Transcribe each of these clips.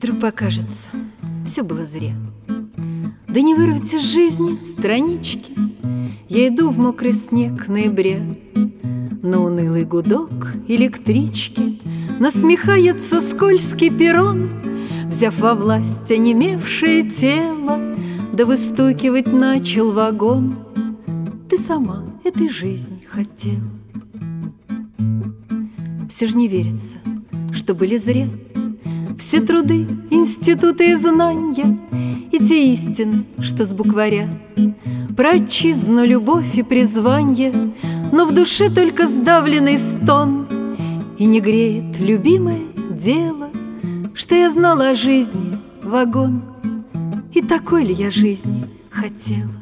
Вдруг покажется, все было зря. Да не вырвать из жизни странички. Я иду в мокрый снег ноября. На унылый гудок электрички насмехается скользкий перрон, взяв во власть онемевшее тело, да выстукивать начал вагон. Ты сама этой жизни хотела. Все ж не верится, что были зря все труды, институты и знания, и те истины, что с букваря, про отчизну, любовь и призвание, но в душе только сдавленный стон, и не греет любимое дело, что я знала о жизни вагон, и такой ли я жизни хотела.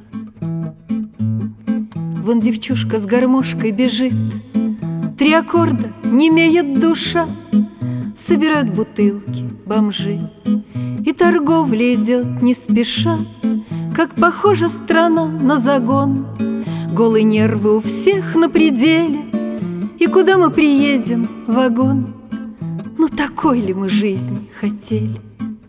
Вон девчушка с гармошкой бежит, 3 аккорда, немеет душа, собирают бутылки бомжи, и торговля идет не спеша, как похожа страна на загон. Голые нервы у всех на пределе, и куда мы приедем, вагон? Ну такой ли мы жизни хотели?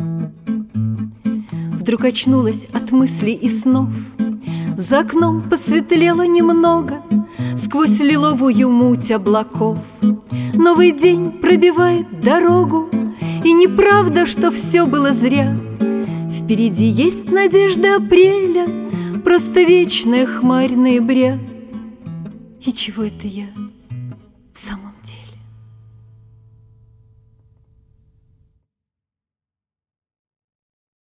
Вдруг очнулась от мыслей и снов. За окном посветлело немного, сквозь лиловую муть облаков. Новый день пробивает дорогу, и неправда, что все было зря. Впереди есть надежда апреля, просто вечная хмарь ноября. И чего это я в самом